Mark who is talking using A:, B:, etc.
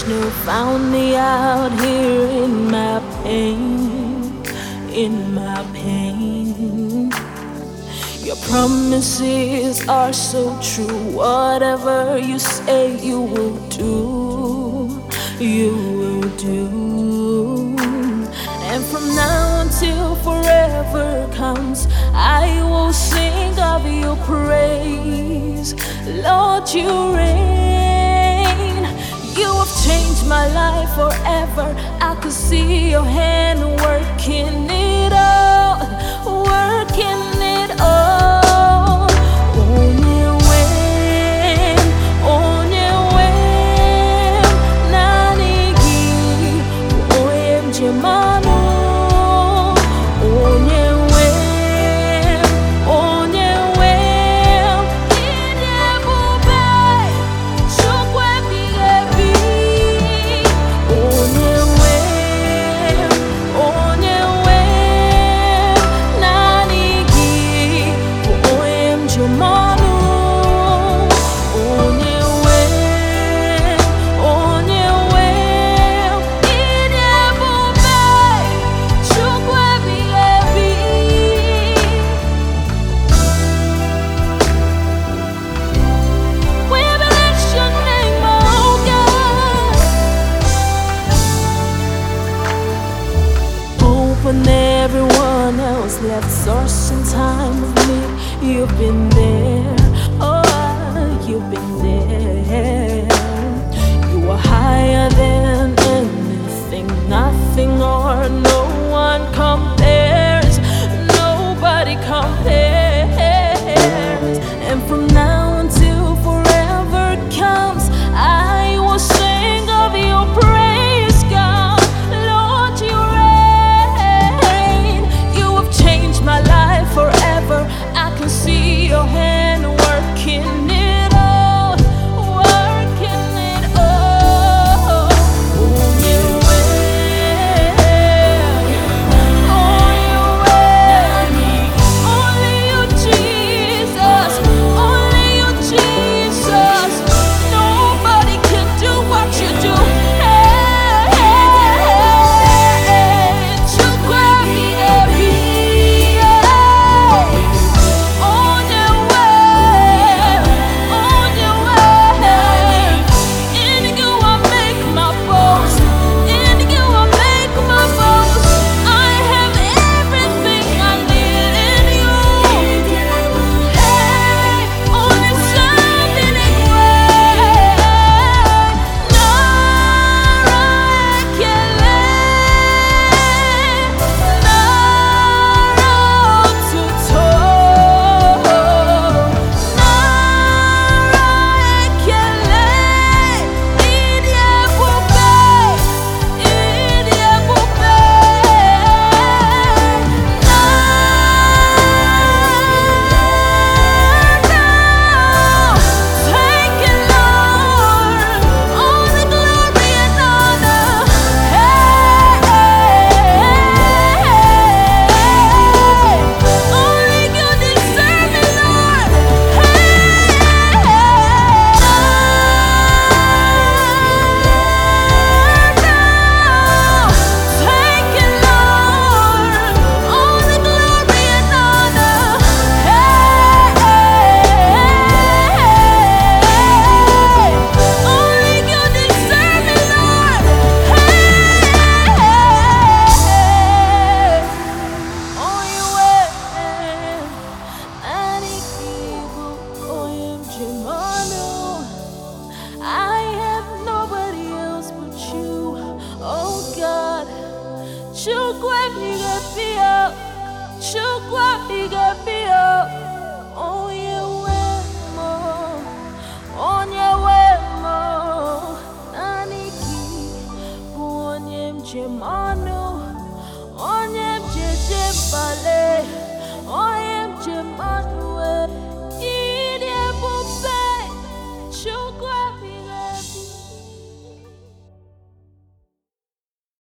A: who found me out here in my pain, in my pain. Your promises are so true. Whatever you say you will do, you will do. And from now until forever comes, I will sing of your praise. Lord, you reign. You have changed my life forever. I could see your hand working it out, working it all. Onye wem, nani gi, oem jemanu. When everyone else left sourcing time with me, you've been there, oh, you've been there. You are higher than anything, nothing or no one compares, nobody compares. And from now until forever comes, I will sing of your praise, God. Lord, you my life forever. I can see your hand working it all, working it all. On your way, on your way. Only you, Jesus, only you, Jesus. Nobody can do what you do. Onye